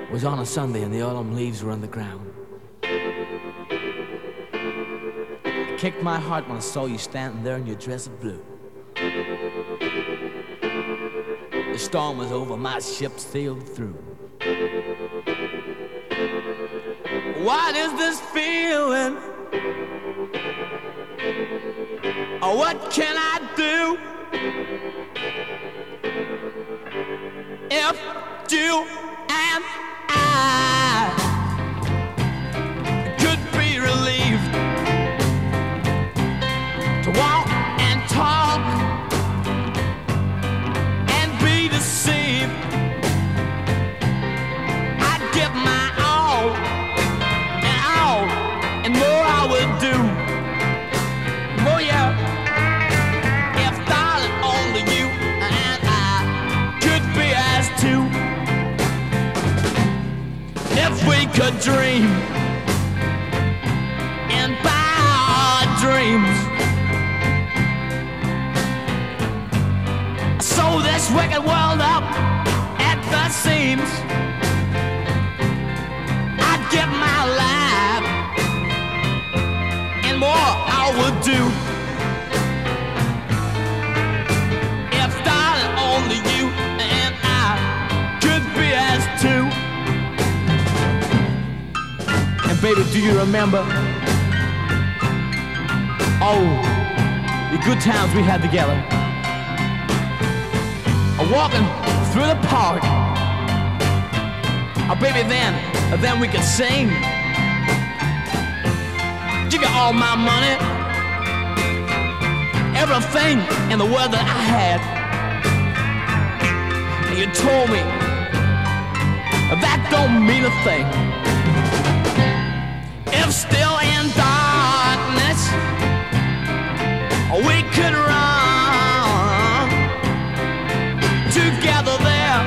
was on a Sunday and the autumn leaves were on the ground. It kicked my heart when I saw you standing there in your dress of blue. The storm was over, my ship sailed through. What is this feeling? Oh, what can I do if you and I could be relieved to walk and talk and be deceived? I'd give my all and more I would do. Oh yeah, if darling only you and I could be as two. If we could dream and by our dreams sew this wicked world up at the seams, I'd give my life and more I would do. If darling only you and I could be as two. And baby, do you remember the good times we had together? Walking through the park. Oh baby, then we could sing. You got all my money, everything in the world that I had. And you told me that don't mean a thing. If still in darkness we could run together there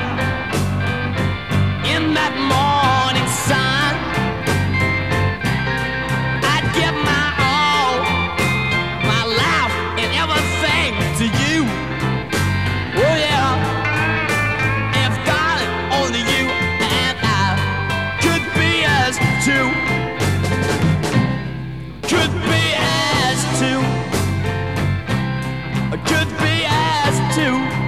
in that morning sun, I'd give my all, my life and everything to you. Oh yeah, if darling only you and I could be as two. Could be as two. Could be as two.